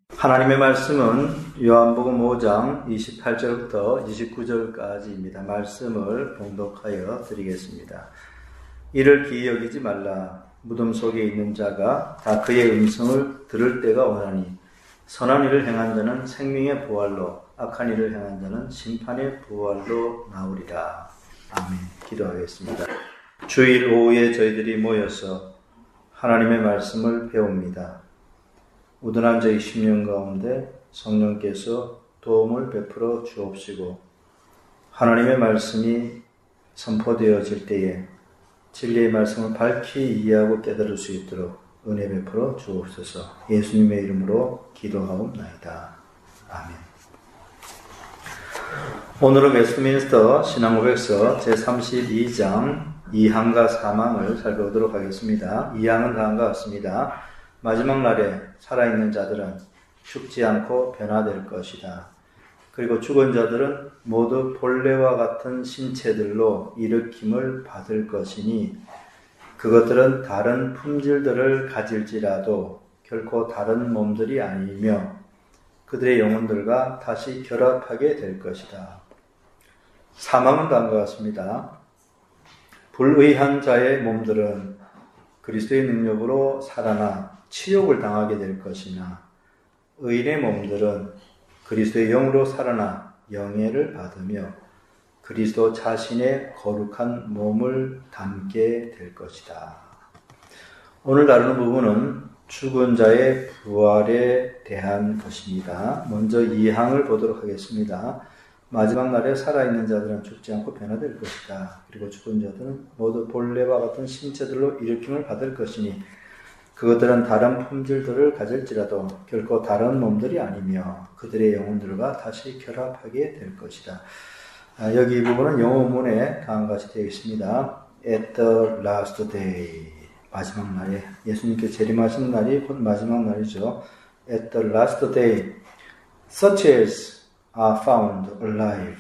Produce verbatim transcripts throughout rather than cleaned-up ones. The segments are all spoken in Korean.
하나님의 말씀은 요한복음 오 장 이십팔 절부터 이십구 절까지입니다. 말씀을 봉독하여 드리겠습니다. 이를 기이 여기지 말라. 무덤 속에 있는 자가 다 그의 음성을 들을 때가 오나니 선한 일을 행한 자는 생명의 부활로, 악한 일을 행한 자는 심판의 부활로 나오리라. 아멘. 기도하겠습니다. 주일 오후에 저희들이 모여서 하나님의 말씀을 배웁니다. 우둔한 저희 십 년 가운데 성령께서 도움을 베풀어 주옵시고 하나님의 말씀이 선포되어질 때에 진리의 말씀을 밝히 이해하고 깨달을 수 있도록 은혜 베풀어 주옵소서. 예수님의 이름으로 기도하옵나이다. 아멘. 오늘은 웨스트민스터 신앙고백서 제삼십이 장 이 항과 삼 항을 살펴보도록 하겠습니다. 이 항은 다음과 같습니다. 마지막 날에 살아있는 자들은 죽지 않고 변화될 것이다. 그리고 죽은 자들은 모두 본래와 같은 신체들로 일으킴을 받을 것이니 그것들은 다른 품질들을 가질지라도 결코 다른 몸들이 아니며 그들의 영혼들과 다시 결합하게 될 것이다. 사망은 다음과 같습니다. 불의한 자의 몸들은 그리스도의 능력으로 살아나 치욕을 당하게 될 것이나 의인의 몸들은 그리스도의 영으로 살아나 영예를 받으며 그리스도 자신의 거룩한 몸을 담게 될 것이다. 오늘 다루는 부분은 죽은 자의 부활에 대한 것입니다. 먼저 이 항을 보도록 하겠습니다. 마지막 날에 살아있는 자들은 죽지 않고 변화될 것이다. 그리고 죽은 자들은 모두 본래와 같은 신체들로 일으킴을 받을 것이니 그것들은 다른 품질들을 가질지라도 결코 다른 몸들이 아니며 그들의 영혼들과 다시 결합하게 될 것이다. 아, 여기 이 부분은 영어 문에 다음과 같이 되어 있습니다. At the last day. 마지막 날에 예수님께 재림하신 날이 곧 마지막 날이죠. At the last day. Such as are found alive.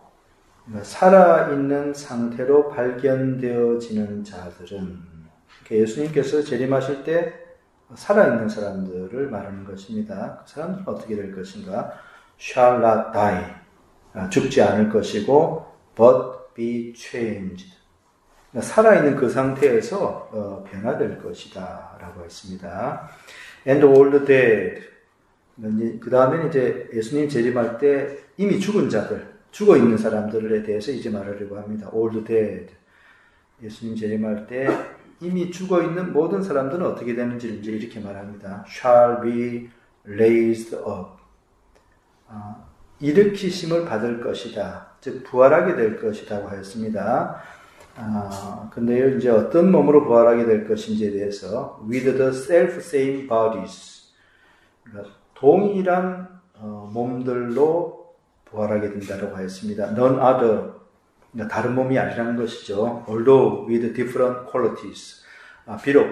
살아있는 상태로 발견되어지는 자들은 예수님께서 재림하실 때 살아있는 사람들을 말하는 것입니다. 그 사람들은 어떻게 될 것인가? Shall not die. 죽지 않을 것이고 but be changed. 살아있는 그 상태에서 변화될 것이다 라고 했습니다. And all the dead. 그 다음에 이제 예수님 재림할 때 이미 죽은 자들, 죽어 있는 사람들에 대해서 이제 말하려고 합니다. All the dead. 예수님 재림할 때 이미 죽어 있는 모든 사람들은 어떻게 되는지를 이제 이렇게 말합니다. Shall be raised up. 아, 일으키심을 받을 것이다. 즉 부활하게 될 것이라고 하였습니다. 아, 근데요 이제 어떤 몸으로 부활하게 될 것인지에 대해서 with the self same bodies. 그러니까 동일한 어, 몸들로 부활하게 된다고 하였습니다. None other. 그러니까 다른 몸이 아니라는 것이죠. Although with different qualities. 아, 비록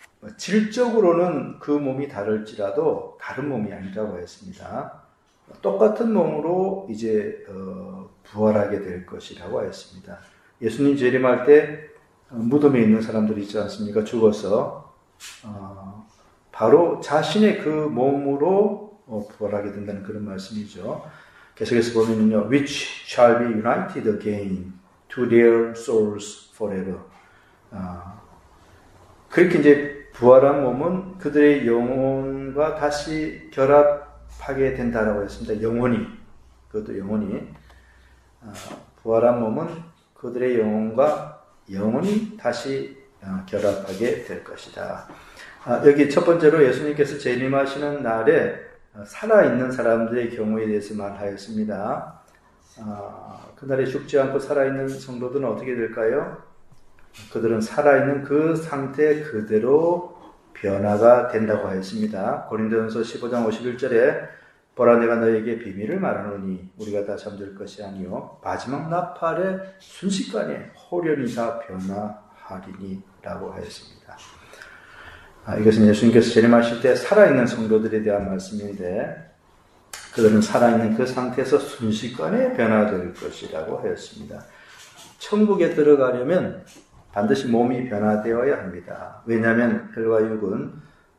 질적으로는 그 몸이 다를지라도 다른 몸이 아니라고 하였습니다. 똑같은 몸으로 이제 어, 부활하게 될 것이라고 하였습니다. 예수님 재림할 때 어, 무덤에 있는 사람들이 있지 않습니까? 죽어서 어, 바로 자신의 그 몸으로 어, 부활하게 된다는 그런 말씀이죠. 계속해서 보면요, which shall be united again to their souls forever. 아, 그렇게 이제 부활한 몸은 그들의 영혼과 다시 결합하게 된다라고 했습니다. 영혼이, 그것도 영혼이. 아, 부활한 몸은 그들의 영혼과 영혼이 다시 아, 결합하게 될 것이다. 아, 여기 첫 번째로 예수님께서 재림하시는 날에 살아있는 사람들의 경우에 대해서 말하였습니다. 아, 그날에 죽지 않고 살아있는 성도들은 어떻게 될까요? 그들은 살아있는 그 상태 그대로 변화가 된다고 하였습니다. 고린도전서 십오 장 오십일 절에 보라 내가 너에게 비밀을 말하노니 우리가 다 잠들 것이 아니요 마지막 나팔에 순식간에 호련히 다 변화하리니 라고 하였습니다. 아, 이것은 예수님께서 재림하실 때 살아있는 성도들에 대한 말씀인데 그들은 살아있는 그 상태에서 순식간에 변화될 것이라고 하였습니다. 천국에 들어가려면 반드시 몸이 변화되어야 합니다. 왜냐하면 혈과 육은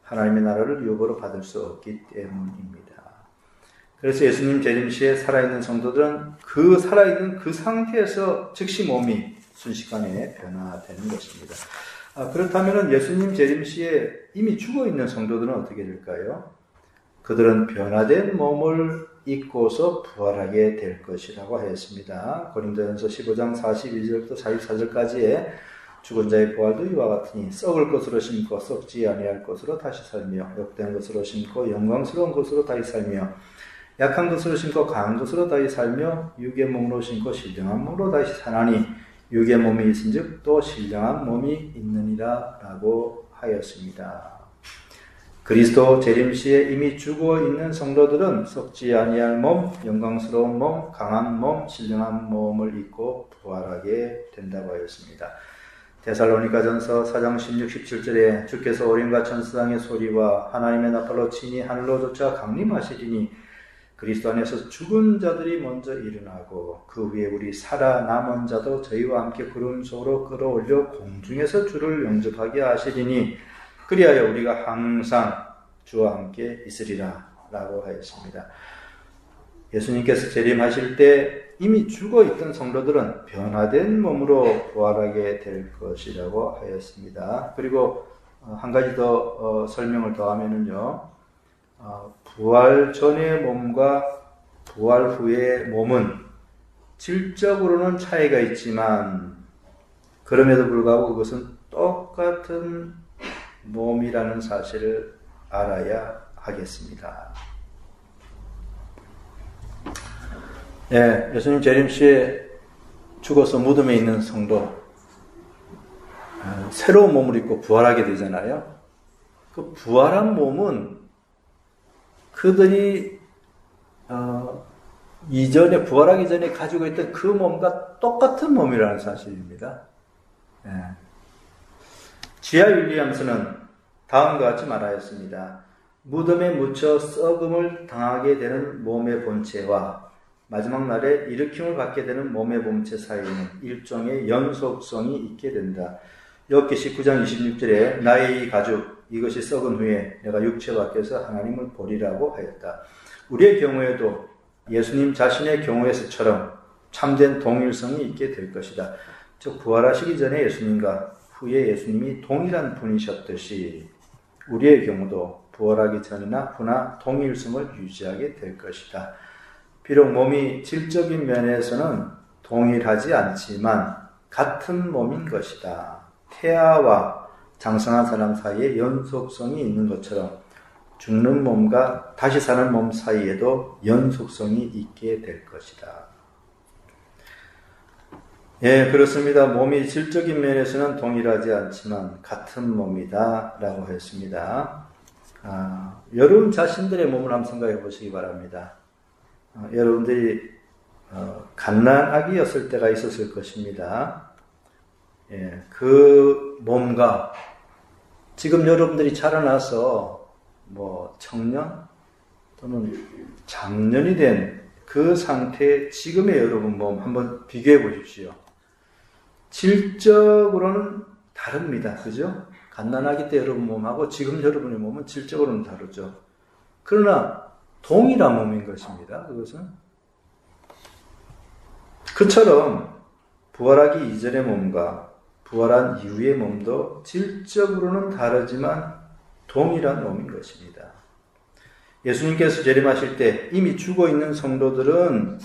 하나님의 나라를 유업으로 받을 수 없기 때문입니다. 그래서 예수님 재림 시에 살아있는 성도들은 그 살아있는 그 상태에서 즉시 몸이 순식간에 변화되는 것입니다. 아, 그렇다면 예수님 재림 시에 이미 죽어있는 성도들은 어떻게 될까요? 그들은 변화된 몸을 입고서 부활하게 될 것이라고 하였습니다. 고린도전서 십오 장 사십이 절부터 사십사 절까지의 죽은 자의 부활도 이와 같으니 썩을 것으로 심고 썩지 아니할 것으로 다시 살며 욕된 것으로 심고 영광스러운 것으로 다시 살며 약한 것으로 심고 강한 것으로 다시 살며 육의 몸으로 심고 신령한 몸으로 다시 사나니 육의 몸이 있은즉 또 신령한 몸이 있느니라 라고 하였습니다. 그리스도 재림 시에 이미 죽어 있는 성도들은 썩지 아니할 몸, 영광스러운 몸, 강한 몸, 신령한 몸을 입고 부활하게 된다고 하였습니다. 데살로니가전서 사 장 십육, 십칠 절에 주께서 어린과 천사장의 소리와 하나님의 나팔로 치니 하늘로 쫓아 강림하시리니 그리스도 안에서 죽은 자들이 먼저 일어나고 그 후에 우리 살아남은 자도 저희와 함께 구름 속으로 끌어올려 공중에서 주를 영접하게 하시리니 그리하여 우리가 항상 주와 함께 있으리라 라고 하였습니다. 예수님께서 재림하실 때 이미 죽어있던 성도들은 변화된 몸으로 부활하게 될 것이라고 하였습니다. 그리고 한 가지 더 설명을 더하면요, 부활 전의 몸과 부활 후의 몸은 질적으로는 차이가 있지만 그럼에도 불구하고 그것은 똑같은 몸이라는 사실을 알아야 하겠습니다. 예, 예수님 재림 시에 죽어서 무덤에 있는 성도, 새로운 몸을 입고 부활하게 되잖아요. 그 부활한 몸은 그들이 어, 이전에 부활하기 전에 가지고 있던 그 몸과 똑같은 몸이라는 사실입니다. 예. 지아 윌리엄스는 다음과 같이 말하였습니다. 무덤에 묻혀 썩음을 당하게 되는 몸의 본체와 마지막 날에 일으킴을 받게 되는 몸의 본체 사이에는 일종의 연속성이 있게 된다. 욥기 십구 장 이십육 절에 나의 이 가죽 이것이 썩은 후에 내가 육체 밖에서 하나님을 보리라고 하였다. 우리의 경우에도 예수님 자신의 경우에서처럼 참된 동일성이 있게 될 것이다. 즉 부활하시기 전에 예수님과 후에 예수님이 동일한 분이셨듯이 우리의 경우도 부활하기 전이나 후나 동일성을 유지하게 될 것이다. 비록 몸이 질적인 면에서는 동일하지 않지만 같은 몸인 것이다. 태아와 장성한 사람 사이에 연속성이 있는 것처럼 죽는 몸과 다시 사는 몸 사이에도 연속성이 있게 될 것이다. 예, 그렇습니다. 몸이 질적인 면에서는 동일하지 않지만 같은 몸이다 라고 했습니다. 아, 여러분 자신들의 몸을 한번 생각해 보시기 바랍니다. 아, 여러분들이 어, 갓난아기였을 때가 있었을 것입니다. 예, 그 몸과 지금 여러분들이 자라나서 뭐 청년 또는 장년이 된 그 상태 지금의 여러분 몸 한번 비교해 보십시오. 질적으로는 다릅니다. 그죠? 갓난아기 때 여러분 몸하고 지금 여러분의 몸은 질적으로는 다르죠. 그러나 동일한 몸인 것입니다. 그것은 그처럼 부활하기 이전의 몸과 부활한 이후의 몸도 질적으로는 다르지만 동일한 몸인 것입니다. 예수님께서 재림하실 때 이미 죽어있는 성도들은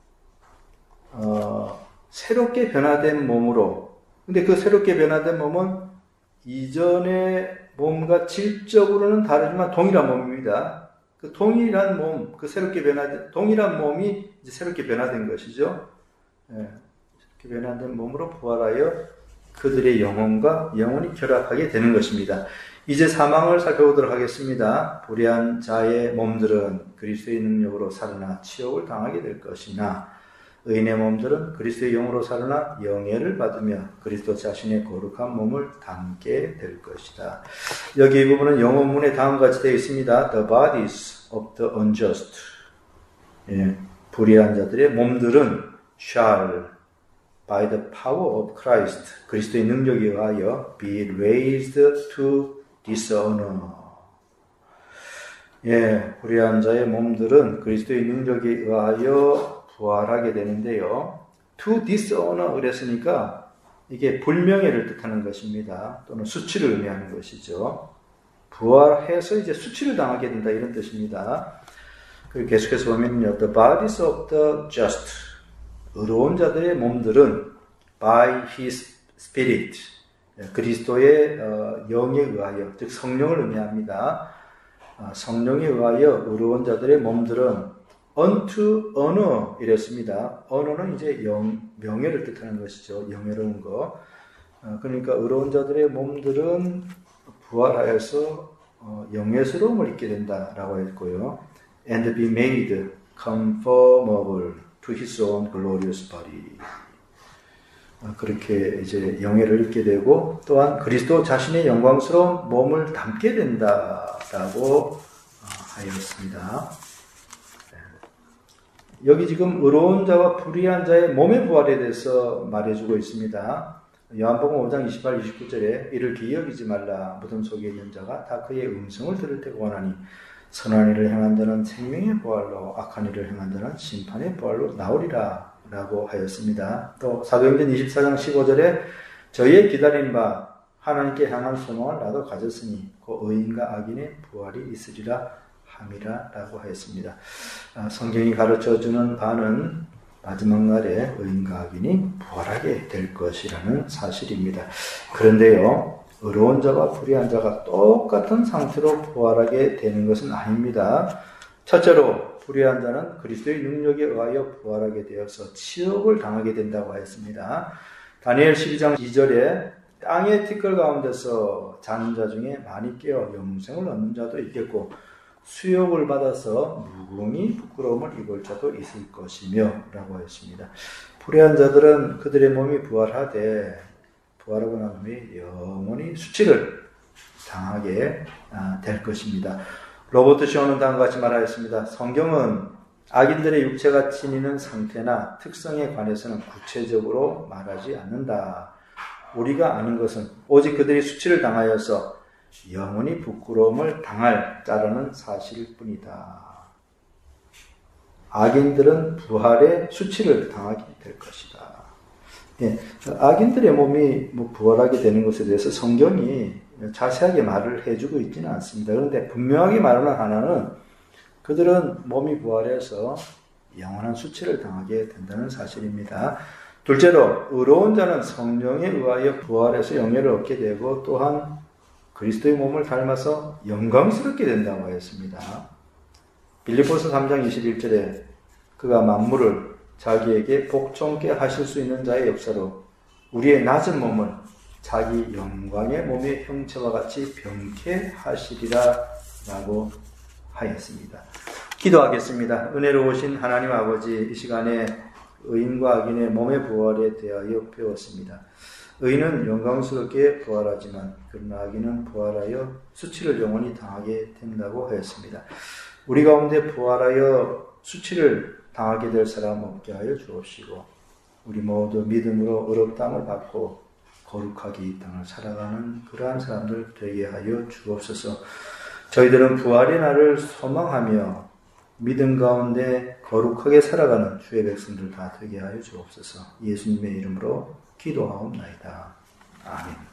어, 새롭게 변화된 몸으로, 근데 그 새롭게 변화된 몸은 이전의 몸과 질적으로는 다르지만 동일한 몸입니다. 그 동일한 몸, 그 새롭게 변화된 동일한 몸이 이제 새롭게 변화된 것이죠. 예, 새롭게 변화된 몸으로 부활하여 그들의 영혼과 영혼이 결합하게 되는 것입니다. 이제 사망을 살펴보도록 하겠습니다. 불의한 자의 몸들은 그리스도의 능력으로 살아나 치욕을 당하게 될 것이나 의인의 몸들은 그리스도의 영으로 살아나 영예를 받으며 그리스도 자신의 거룩한 몸을 담게 될 것이다. 여기 이 부분은 영어문에 다음과 같이 되어 있습니다. The bodies of the unjust. 예, 불의한 자들의 몸들은 shall by the power of Christ, 그리스도의 능력에 의하여 be raised to dishonor. 예, 불의한 자의 몸들은 그리스도의 능력에 의하여 부활하게 되는데요. to dishonor 그랬으니까 이게 불명예를 뜻하는 것입니다. 또는 수치를 의미하는 것이죠. 부활해서 이제 수치를 당하게 된다 이런 뜻입니다. 그리고 계속해서 보면요, the bodies of the just, 의로운 자들의 몸들은 by his spirit, 그리스도의 영에 의하여, 즉 성령을 의미합니다. 성령에 의하여 의로운 자들의 몸들은 unto honor 이랬습니다. honor는 이제 영, 명예를 뜻하는 것이죠. 영예로운 거. 그러니까 의로운 자들의 몸들은 부활하여서 영예스러움을 입게 된다라고 했고요. And be made conformable to his own glorious body. 그렇게 이제 영예를 입게 되고 또한 그리스도 자신의 영광스러운 몸을 담게 된다라고 하였습니다. 여기 지금 의로운 자와 불의한 자의 몸의 부활에 대해서 말해주고 있습니다. 요한복음 오 장 이십팔, 이십구 절에 이를 기억이지 말라. 무덤 속에 있는 자가 다 그의 음성을 들을 때가 오나니 선한 일을 행한 자는 생명의 부활로 악한 일을 행한 자는 심판의 부활로 나오리라 라고 하였습니다. 또 사도행전 이십사 장 십오 절에 저희의 기다린 바 하나님께 향한 소망을 나도 가졌으니 그 의인과 악인의 부활이 있으리라 함이라 라고 하였습니다. 성경이 가르쳐주는 바는 마지막 날에 의인과 악인이 부활하게 될 것이라는 사실입니다. 그런데요, 의로운 자와 불의한 자가 똑같은 상태로 부활하게 되는 것은 아닙니다. 첫째로 불의한 자는 그리스도의 능력에 의하여 부활하게 되어서 치욕을 당하게 된다고 하였습니다. 다니엘 십이 장 이 절에 땅의 티끌 가운데서 자는 자 중에 많이 깨어 영생을 얻는 자도 있겠고 수욕을 받아서 무궁히 부끄러움을 입을 자도 있을 것이며 라고 하였습니다. 불의한 자들은 그들의 몸이 부활하되 부활하고 난 후에 영원히 수치를 당하게 될 것입니다. 로버트 쇼는 다음과 같이 말하였습니다. 성경은 악인들의 육체가 지니는 상태나 특성에 관해서는 구체적으로 말하지 않는다. 우리가 아는 것은 오직 그들이 수치를 당하여서 영원히 부끄러움을 당할 자라는 사실일 뿐이다. 악인들은 부활의 수치를 당하게 될 것이다. 예, 악인들의 몸이 뭐 부활하게 되는 것에 대해서 성경이 자세하게 말을 해주고 있지는 않습니다. 그런데 분명하게 말하는 하나는 그들은 몸이 부활해서 영원한 수치를 당하게 된다는 사실입니다. 둘째로 의로운 자는 성령에 의하여 부활해서 영예를 얻게 되고 또한 그리스도의 몸을 닮아서 영광스럽게 된다고 하였습니다. 빌립보서 삼 장 이십일 절에 그가 만물을 자기에게 복종케 하실 수 있는 자의 역사로 우리의 낮은 몸을 자기 영광의 몸의 형체와 같이 병케 하시리라 라고 하였습니다. 기도하겠습니다. 은혜로우신 하나님 아버지, 이 시간에 의인과 악인의 몸의 부활에 대하여 배웠습니다. 의인은 영광스럽게 부활하지만 그러나 악인은 부활하여 수치를 영원히 당하게 된다고 하였습니다. 우리 가운데 부활하여 수치를 당하게 될 사람 없게 하여 주옵시고 우리 모두 믿음으로 의롭다함을 받고 거룩하게 이 땅을 살아가는 그러한 사람들 되게 하여 주옵소서. 저희들은 부활의 날을 소망하며 믿음 가운데 거룩하게 살아가는 주의 백성들 다 되게 하여 주옵소서. 예수님의 이름으로 기도하옵나이다. 아멘.